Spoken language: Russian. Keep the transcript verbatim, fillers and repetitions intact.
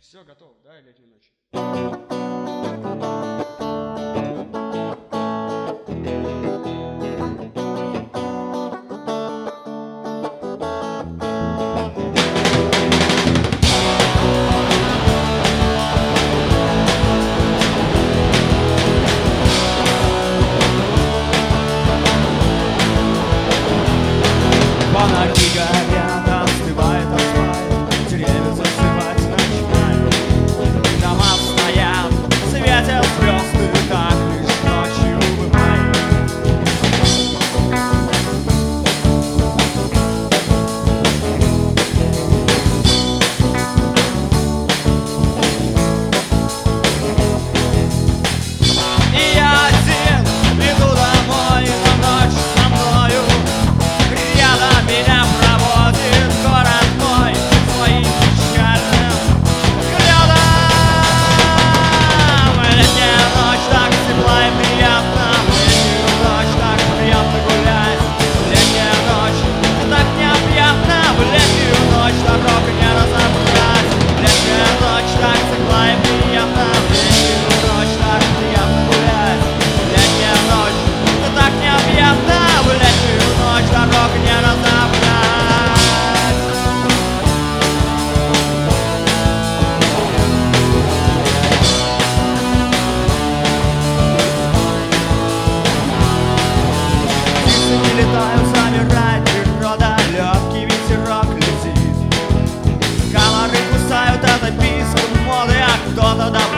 Все, готово, да, летней ночи? Фонари горят, остывает асфальт, деревья засыпать начинают. Дома стоят, светят звезды, так лишь ночью бывает. И я один иду домой, но ночь со мною. Рядом меня проводит город мой своим печальным взглядом. Летняя ночь, так тепла и приятно. Летнюю ночь, так приятно гулять. Летняя ночь, так необъятно. В летнюю ночь дорог не разобрать. Летняя ночь, так тепла и приятно. Летнюю ночь, так приятно гулять. Летняя ночь, так необъятно. В летнюю ночь дорог не разобрать. Птицы не летают, замирает природа, легкий ветерок летит. Комары кусают, это писк моды, а кто-то